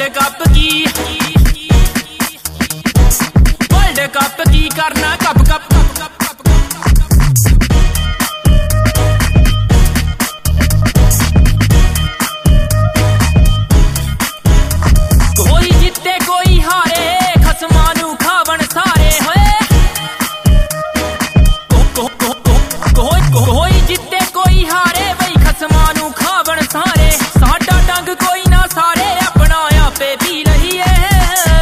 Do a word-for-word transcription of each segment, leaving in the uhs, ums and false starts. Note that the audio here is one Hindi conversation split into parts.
कप की वर्ल्ड कप की करना cup cup cup cup cup कोई जीते कोई हारे खसमानू खावन सारे होए को, को, को, को, कोई जीते कोई हारे वही खसमानू खावन सारे साडा डंग कोई ना सारे अपना आपे पी रही है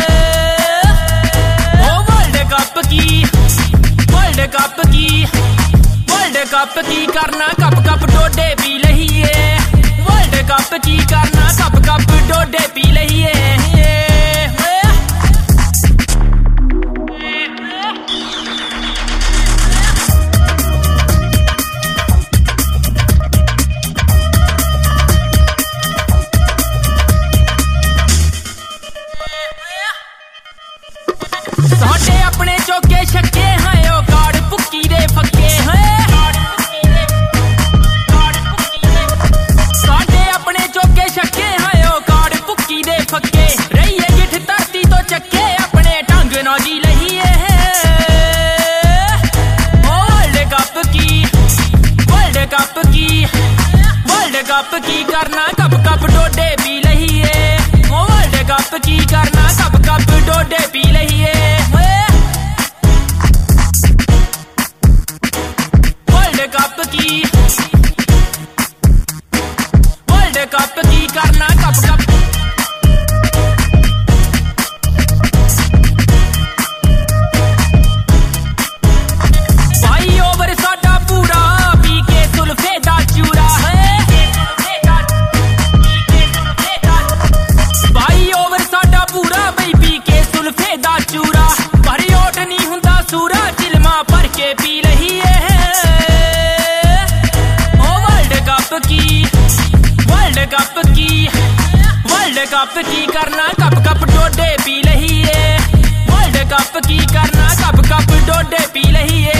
ओ वर्ल्ड कप की वर्ल्ड कप की वर्ल्ड कप की करना कप कप डोडे पी रही है वर्ल्ड कप की करना कप कप डोडे पी रही है। साडे अपने चौके छक्के हैं ओ कार्ड पुक्की दे फक्के हैं साडे अपने चौके छक्के हैं ओ कार्ड पुक्की दे फक्के रही है गिठ धरती तो चक्के अपने ढंग ना जी लही है वर्ल्ड कप की वर्ल्ड कप की वर्ल्ड कप की करना कप कप डोडे पी लही है वर्ल्ड कप की करना कप कप डोडे पी लही है। कप की वर्ल्ड कप की करना कप कप भाई ओवर साडा पूरा पी के सुल्फे दा चूरा है भाई ओवर साडा पूरा बई पी के सुल्फे दा चूरा भरी ओट नहीं हुंदा सूरा चिलमा भर के पी रही है की वर्ल्ड कप की वर्ल्ड कप की करना कप कप डोडे पी रही है वर्ल्ड कप की करना कप कप डोडे पी रही है।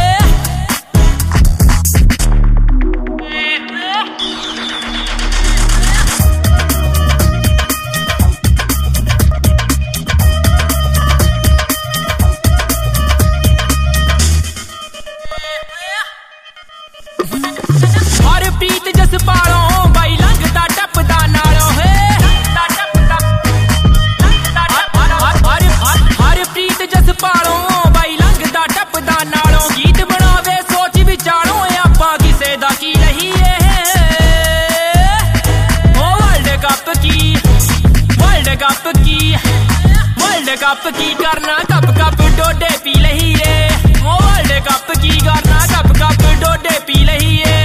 प्रीत जस पालों बाई लंघदा टपदा नालों है हर प्रीत जस पालों बाई लंघदा टपदा नालों गीत बनावे सोच विचारों आपा किसे दा की रही है ओ वर्ल्ड कप की वर्ल्ड कप की वर्ल्ड कप की करना कप कप डोडे पी रही है ओ वर्ल्ड कप की करना कप कप डोडे पी रही है।